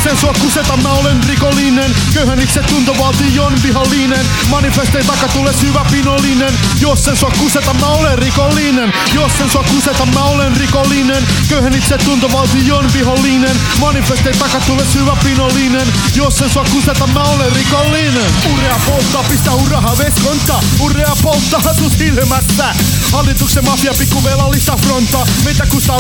en sua kuseta, mä olen rikollinen. Köyhän itse tuntovaltion vihollinen. Manifestein taka tulee syvä pinollinen. Jos en sua kuseta, mä olen rikollinen. Jos en sua kuseta, mä olen rikollinen. Köyhän itse tuntovaltion vihollinen. Manifestein taka tulee syvä pinollinen. Jos en sua kuseta, mä olen rikollinen. Urea polttaa, pistä uraha veskonta. Urea polttaa sus silmässä. Hallituksen mafia pikkuvelallista fronta. Meitä kustaa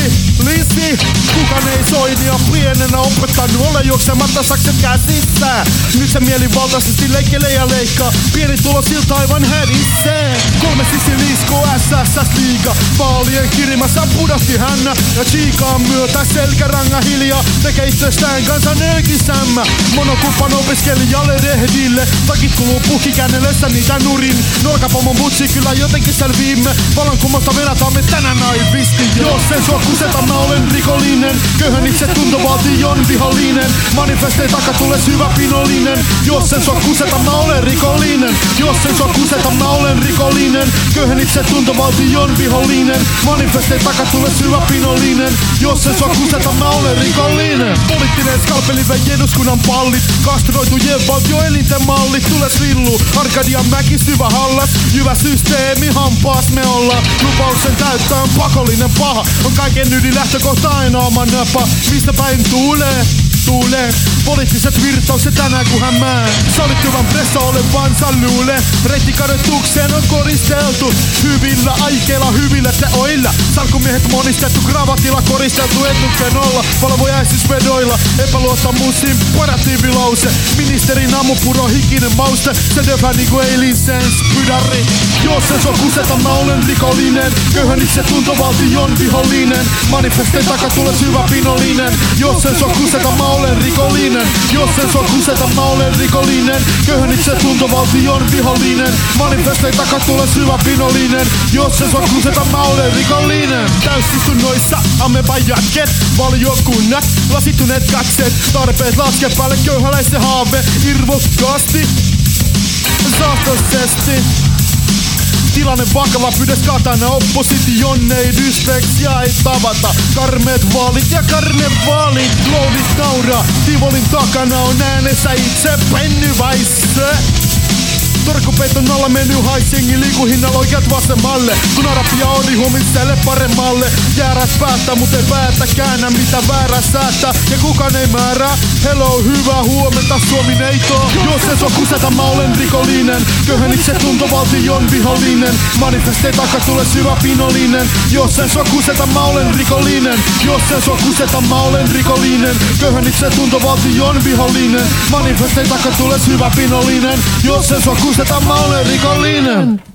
lissi. Kukaan ei soinia pienenä opettanut ole juoksematta sakset käsissä. Nyt se mielivaltaisesti leikkelee ja leikkaa. Pieni tulo siltä aivan hädissee. 3 sisiliisko SSS liiga. Vaalien kirimässä pudasti hännä. Ja Chiikaan myötä selkäranga hiljaa. Tekee itsestään kansan ökisämmä. Monokuppan opiskelijalle rehdille. Takit kuluu puhkikännellessä niitä nurin. Nolkapomon butsi kyllä jotenkin selviimme. Vallankumousta venätämme tänään naivisti. Jos en sua kuseta, mä olen rikollinen. Köyhän itse tuntovaltion vihollinen. Manifestein taka tulee syvä pinollinen. Jos en sua kuseta, mä olen rikollinen. Jos en sua kuseta, mä olen rikollinen. Köyhän itse tuntovaltion vihollinen. Manifestein taka tulee syvä pinollinen. Jos en sua kuseta, mä olen rikollinen. Poliittinen skalpeli vei eduskunnan pallit. Kastroitujen valtioelinten mallit. Tules villu, Arkadian mäki syvä hallas. Jyvä systeemi, hampaas me ollaan. Lupauksen täyttää on pakollinen paha. On kaiken ydin lähtökohta aina oma napa. Mistä päin tuulee? Poliittiset virtaukset tänään kun hämää. Sallittuvan pressa olevansa luulee. Reittikadotukseen on koristeltu. Hyvillä aikeilla, hyvillä teoilla. Salkumiehet monistettu, gravatilla koristeltu etukenolla. Valvojaisisvedoilla, epäluottamus imperatiivilause. Ministerin aamupuro hikinen mauste. Se döfää niinku eilisens pydäri. Jos en sua kuseta, mä olen rikollinen. Köyhän itse tuntovaltion vihollinen. Manifestein taka tulee syvä pinollinen. Jos en sua kuseta, mä olen rikollinen. Jos en sua kuseta, mä olen rikollinen. Köyhän itse tuntovaltion vihollinen. Manifestein taka tulee syvä pinollinen. Jos en sua kuseta, mä olen rikollinen. Täysistunnoissa amebajatket, valiokunnat, lasittuneet katseet. Tarpeet laske päälle köyhäläisen haave. Irvokkaasti, saastoisesti. Tilanne vakava, pyydäs katana opposition, ei dysleksia ei tavata. Karmeet vaalit ja karnevaalit, kloonit nauraa. Tivolin takana on äänessä itse Pennywise. Torkkupeiton alla meny haisingi, liiku hinnalla oikeat vasemmalle. Kun arapia odi huomiselle paremmalle. Jäärät päättää, mut ei päätä käännä mitä väärä säätää. Ja kukaan ei määrää, hello hyvää huomenta Suomi-neito. Jos en sua kuseta, mä olen rikollinen. Köyhän itse tuntovaltion vihollinen. Manifestein taka tulee syvä pinollinen. Jos en sua kuseta, mä olen rikollinen. Jos en sua kuseta, mä olen rikollinen. Köyhän itse tuntovaltion vihollinen. Manifestein taka tulee syvä pinollinen. Jos en sua kuseta, mä olen rikollinen.